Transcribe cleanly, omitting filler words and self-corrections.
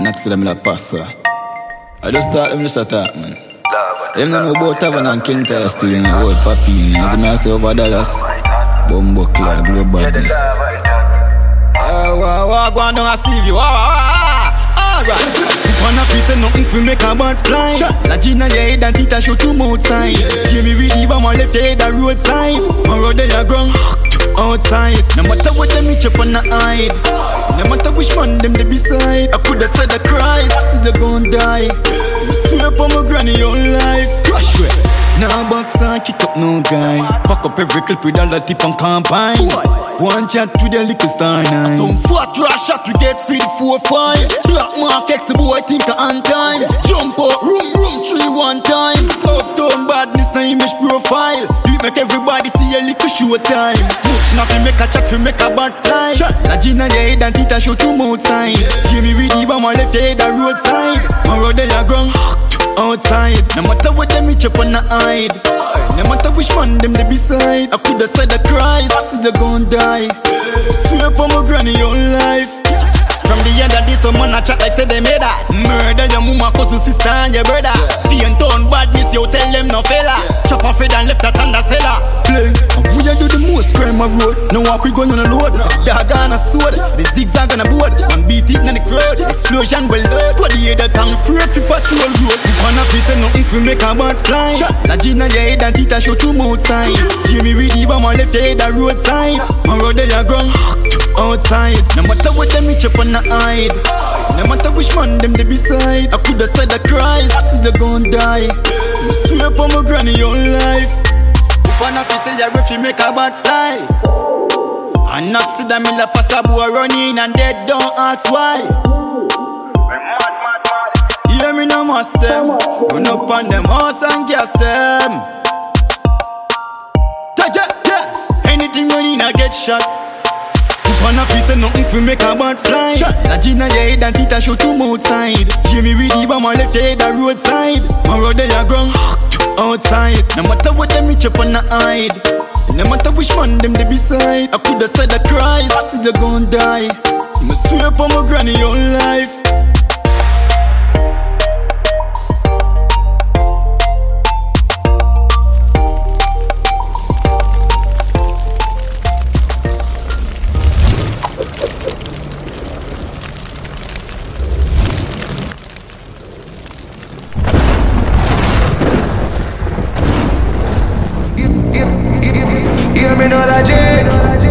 next to them like pasta. I just thought them just attack, man. Them don't know about Tavern and Kintyre still in the old papi. As I say over Dallas, Bumbo Clyde, Glow Badness. Go on down and see you. Alright. Wanna piece of nothing for make a bad fly. La Gina your head and Tita show you outside. Jimmy with the bomb on left your head a roadside. On road they a ground outside. No matter what them reach up on the hide. No matter which man them they beside. I coulda said the Christ, still you gon' die. Swear upon my granny your life. Crush it. Now box and kick up no guy. Pack up every clip with all the tip and combine. One chat with the liquor star 9. Some fat trash shot we get feed 4-5. Black mark X the boy think on time. Jump out room 3 one time. Uptown badness na image profile. You make everybody see a liquor show time. Much nothing make a chat fi make a bad fly. La Gina your head and Tita show you outside. Jimmy with the bomb on left your head a roadside. On road they a ground outside. No matter what them reach up on the hide. No matter which man them they beside. I coulda said the Christ, still you gon' die. Swear upon my granny your life. From the end of this, some man a chat like say they made that. Murder your mama, cousin, sister and your brother. Being town badness, you tell them no fella. Chop off it and left that under cellar. Play, and we a do the most crime on road. No walk we gun on the load. Dog on a sword, the zigzag on a board. One beat it in the crowd, explosion well load. What the head that come free fi patrol road. Wanna piece of nothing fi make a bad fly. La Gina your head and Tita show you outside. Jimmy with the bomb on left your head a roadside. On road they a ground outside. No matter what them reach up on the hide. No matter which man them they beside. I coulda said the Christ, still you gon' die. Swear upon my granny your life. Wanna fi say your if you make a bad fly. An accident me la pass a boy running and dead, don't ask why. Hear me no must them. Run up on them house and gas them. Anything running I get shot. Wanna fi say nothing fi make a bad fly. La Gina your head and Tita show you outside. Jimmy with the bomb on left your head a roadside. On road they a ground outside. No matter what them reach up on the hide. No matter which man them they beside. I coulda said the Christ, still you gon' die. Me swear upon my granny your life. Hear me know the jinx.